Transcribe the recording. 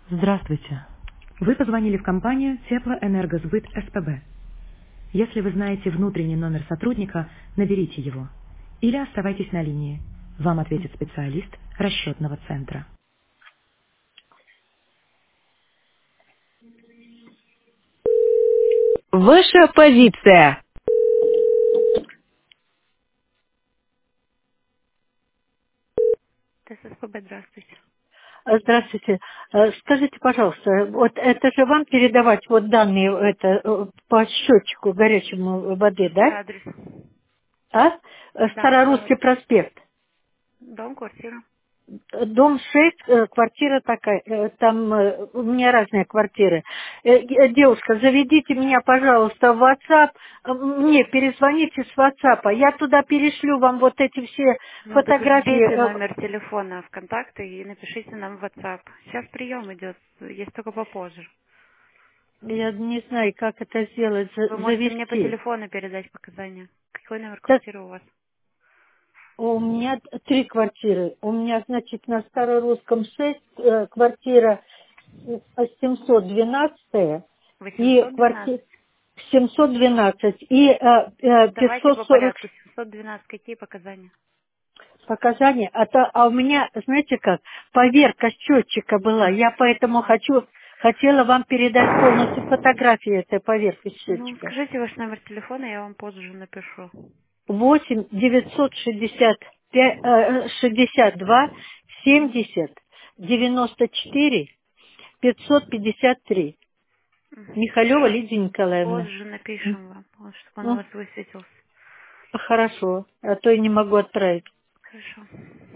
Здравствуйте. Вы позвонили в компанию Теплоэнергосбыт СПБ. Если вы знаете внутренний номер сотрудника, наберите его. Или оставайтесь на линии. Вам ответит специалист расчетного центра. Ваша позиция. ТССПБ, здравствуйте. Здравствуйте. Скажите, пожалуйста, вот это же вам передавать вот данные по счетчику горячему воды, да? Адрес. А? Да, Старорусский проспект. дом, квартира. Дом 6, квартира такая, там у меня разные квартиры. Девушка, заведите меня, пожалуйста, в WhatsApp, мне перезвоните с WhatsApp, я туда перешлю вам вот эти все Ну так фотографии. вбейте номер телефона в контакты и напишите нам в WhatsApp. Сейчас прием идет, есть только попозже. Я не знаю, как это сделать, Вы можете мне по завести. телефону передать показания. Какой номер Так, квартиры у вас? у меня 3 квартиры. У меня, значит, на Старорусском 6 квартира 712 и 812. квартира 712 и Давайте по 540 порядку. 712. Какие показания? показания. А у меня, знаете как, поверка счетчика была. Я поэтому хотела вам передать полностью фотографию этой поверки Ну, счетчика. скажите ваш номер телефона, я вам позже напишу. 8 962 70 94 553. Михалева Сейчас Лидия Николаевна. позже М, напишем вам, чтобы он у ну, вас высветился. хорошо, а то я не могу отправить. Хорошо.